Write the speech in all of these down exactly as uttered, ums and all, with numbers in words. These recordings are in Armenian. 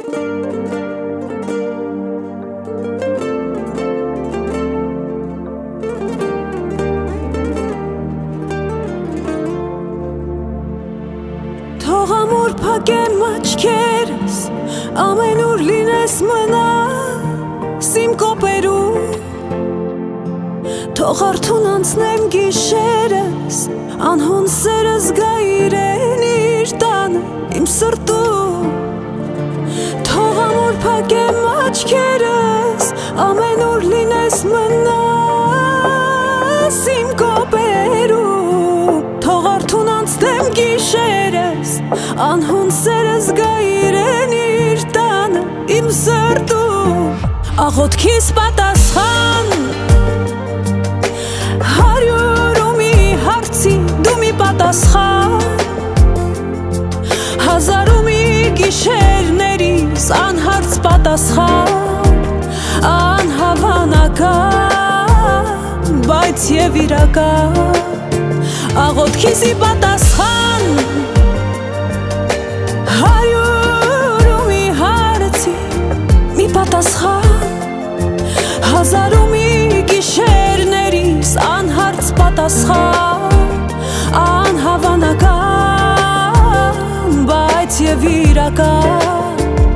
Թող ամուր փակեմ աչքերս, ամենուր լինես մնաս իմ կոպերում, թող արթուն անցնեմ գիշերս, անհուն սերս գա իրեն իր տանը իմ սրտում, թող ամուր փակեմ աչքերս, ամենուր լինես մնաս իմ կոպերում, թող արթուն անցնեմ գիշերս, անհուն սերս գա իրեն իր տանը իմ սրտում, աղոթքիս պատասխան, հարյուր ու մի հարցի դու մի պատասխան, հազար ու մի գիշերներիս անհարց պատասխան, անհավանական, բայց և իրական, աղոթքիսի պատասխան, հարյուր ու մի հարցի մի պատասխան, հազար ու մի գիշերներիս անհարց պատասխան, անհավանական, բայց և իրական,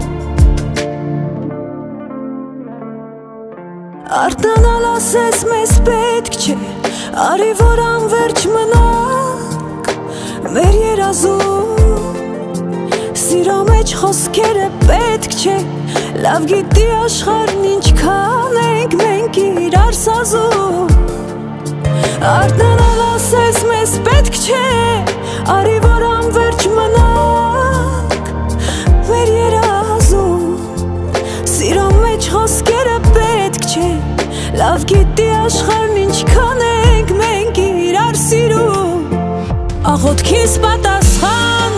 արտանալ ասես մեզ պետք չէ, արի որ անվերջ մնանք մեր երազում, սիրո մեջ խոսքերը պետք չէ, լավ գիտի աշխարհն ինչքան ենք մենք իրար սազում, արտանալ ասես մեզ պետք չէ, արի որ անվերջ մնանք մեր երազում, սիրո մեջ խոսքերը պետք չէ, լավ գիտի աշխարհն ինչքան ենք մենք իրար սիրում, աղոթքիս պատասխան,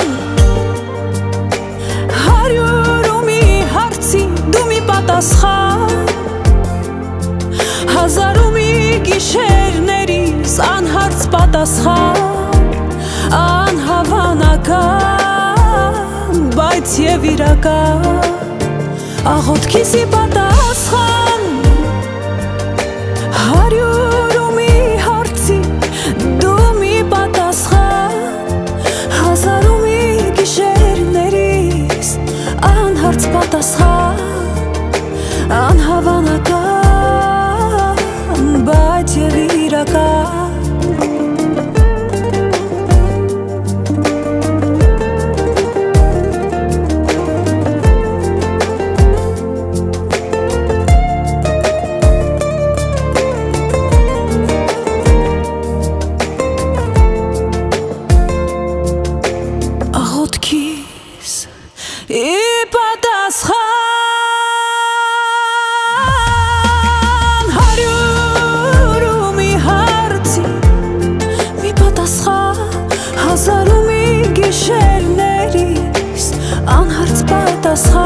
հարյուր ու մի հարցի դու մի պատասխան, հազար ու մի գիշերներիս անհարց պատասխան, անհավանական, բայց և իրական, աղոթքիսի պատասխան, հարյուր ու մի հարցի դու մի պատասխան, հազար ու մի գիշերներիս անհարց պատասխան, անհավանական, բայց և իրական, աղոթքիս ի պատասխան, հարյուր ու մի հարցի մի պատասխան, հազար ու մի գիշերներիս անհարց պատասխան,